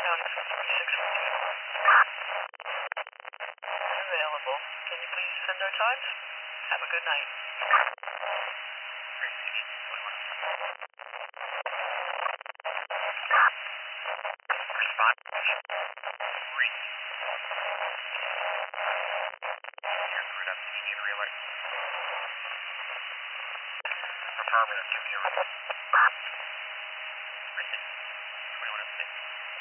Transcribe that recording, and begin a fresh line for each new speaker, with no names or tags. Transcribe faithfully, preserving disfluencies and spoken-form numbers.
County three six available. Can you please send our times? Have a good night.
Radiation, twenty-one oh seven. Respond. Three. Here's the up T G relay. Affirmative, give me a ring. Radiation, twenty-one oh six.